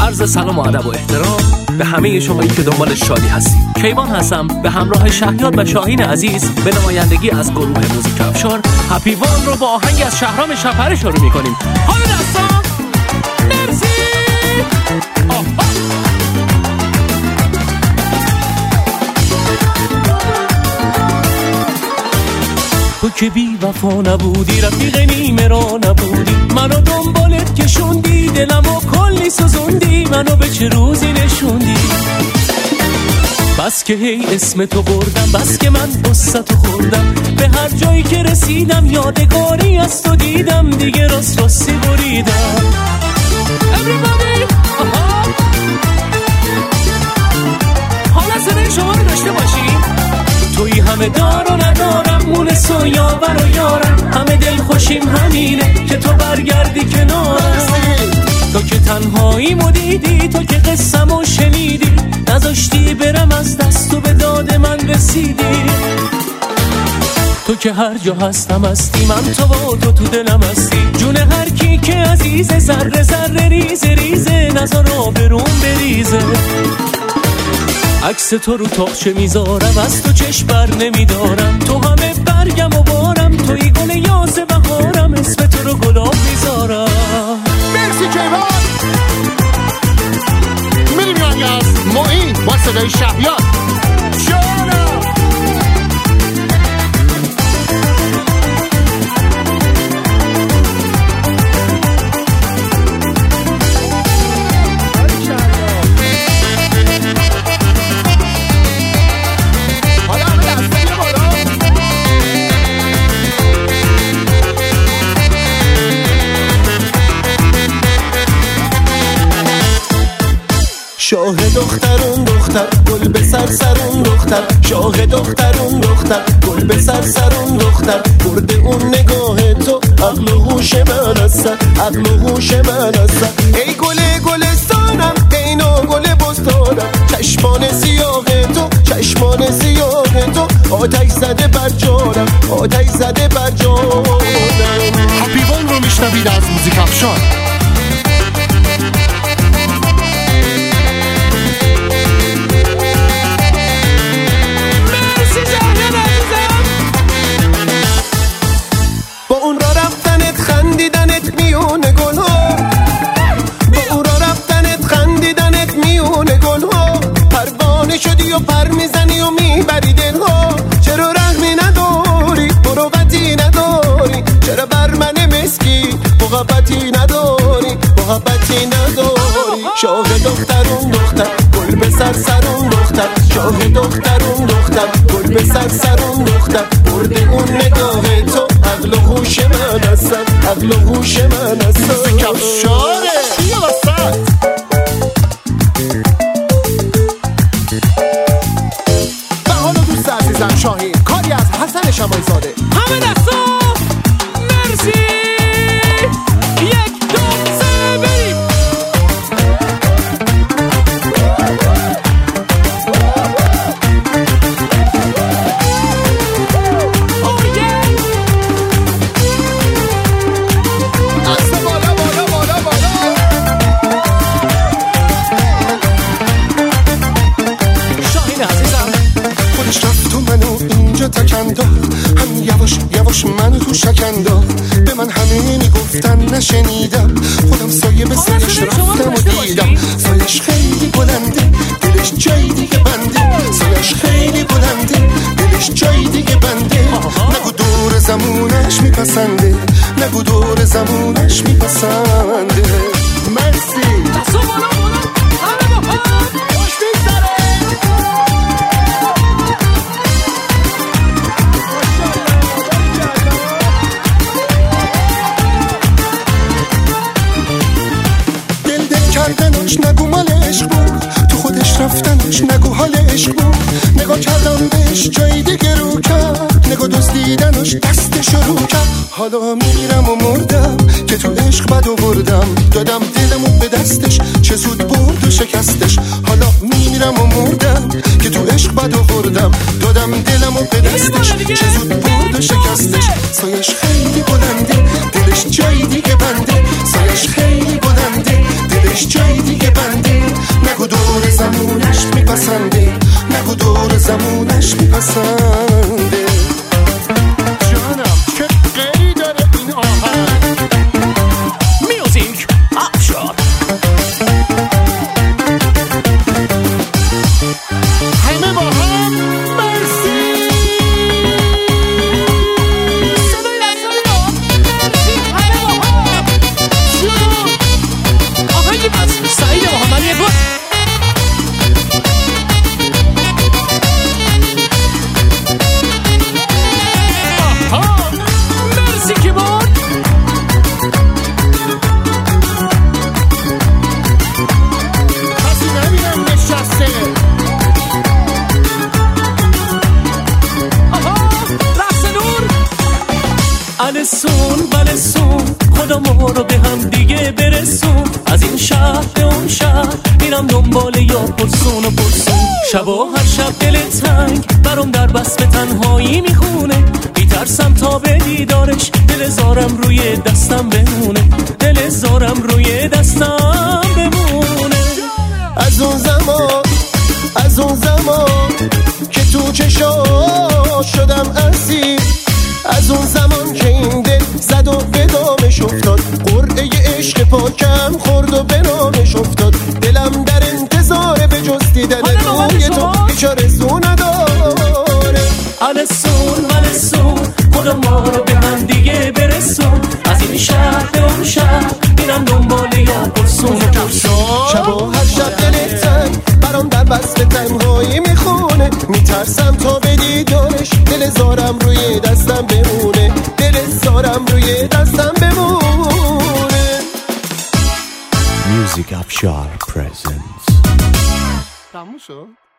عرض سلام و ادب و احترام به همه شمایی که دنبال شادی هستید. کیوان هستم به همراه شهیاد و شاهین عزیز به نمایندگی از گروه موزیک افشار هپی وان رو با آهنگ از شهرام شفره شروع می‌کنیم. حالا دستان مرسی. تو که بی وفا نبودی، رفیق نیمه را نبودی، منو دنبالت کشوندی، دلمو کلی سوزوندی، منو به چه روزی نشوندی. بس که هی اسم تو بردم، بس که من قصتو خوردم، به هر جایی که رسیدم یادگاری از تو دیدم، دیگه راستی بریدم. Everybody حالا صدای شما رو داشته باشیم. توی همه دار و ندارم، مونس و یاور و یارم، همه دل خوشیم همینه که تو برگردی کنارم. تو که تنهاییمو دیدی، تو که قصه‌مو شنیدی، نذاشتی برم از دست و به داد من رسیدی. تو که هر جا هستم هستی، من تو با تو دلم هستی، جون هر کی که عزیزه، ذره ذره ریزه ریزه، نذار آبروم بریزه. عکس تو رو تاقچه میذارم، از تو چشم بر نمیدارم، تو همه برگم و بارم، توی گل یاس بهارم، اسم تو رو گلاب میذارم. مرسی کیوان. میریم یعنی از معین با صدای شهیاد. شاه دخترون دختر، گل به سرسرون دختر، شاه دخترون دختر، گل به سرسرون دختر، برده اون نگاه تو عقل و هوش من هستن، عقل و هوش من هستن. ای گل گلستانم، ای نو گل بستانم، چشمان سیاه تو، چشمان سیاه تو، آتش زده بر جانم، آتش زده بر جانم. هپی وان رو میشنوید از موزیک افشار. شدی و پر میزنی و میبری دلها، چرا رحمی نداری، مروتی نداری، چرا بر من مسکی محبتی نداری، محبتی نداری. شاه دخترون دختر، گل به سرسرون دختر، شاه دخترون دختر، گل به سرسرون دختر، برده اون نگاه تو عقل و هوش من هستن، عقل و هوش من هستن. موزیک افشاره بیا وسط. شاهین کاری از حسن شماعی زاده. همه دستا مرسی. 1 2 3 بریم. دست بالا بالا بالا بالا. شاهین عزیزم خودش رفت و منو اینجا تکنداخت، هم یواش یواش منو تو شکنداخت، به من همه میگفتن نشنیدم، خودم سایه به سرش رفتم و دیدم، سایش خیلی بلنده، دلش جای دیگه بنده، سایش خیلی بلنده، دلش جای دیگه بنده. نگو دور زمونش میپسنده، نگو دور زمونش میپسنده. مرسی. کردنش نگو مال عشق بود، تو خودش رفتنش نگو حال عشق بود، نگاه کردم بهش جای دیگه رو کرد، نگاه دزدیدنش دستش رو کرد. حالا میرم و مردم که تو عشق بد آوردم، دادم دلمو به دستش چه زود برد و شکستش. حالا میرم و مردم که تو عشق بد آوردم، دادم دلمو به دستش چه زود برد و شکستش. سایش خیلی بلنده، دلش جای دیگه بنده، سایش خیلی بلنده، دلش جای دیگه بنده. خونش میپسنده. جانم چه غیری داره این آهنگ. میوزیک افشار. همه با هم مرسی. صدای لحظه رو مرسی همه با هم شروع. آهنگی از سعید محمدی بود. مرسی که بود. کسی نبینم نشسته. رقص نور. السون بلسون خدا ما رو به هم دیگه برسون. از این شهر به اون شهر میرم دنبال یا پرسون و پرسون. شبا هر شب دل تنگ برام در بس به تنهایی میخونه. میترسم تا به دیدارش دل زارم روی دستم بمونه. دل زارم روی دستم بمونه. از اون زمان که تو چشاش شدم اسیر. از اون زمان که این دل زد و به دامش افتاد. قرعه عشق پاکم خورد و به نامش افتاد. دلم در انتظار به جز دیدن روی تو هیچ آرزو نداره. السون خدا ما رو به هم دیگه برسون. از این شهر به اون شهر میرم دنبال یا پرسون و پرسون. شبا هر شب دل تنگ برام در بس به تنهایی میخونه. میترسم تا به دیدارش دل زارم روی دستم بمونه. دل زارم روی دستم بمونه. Music Afshar presents. تموم شد.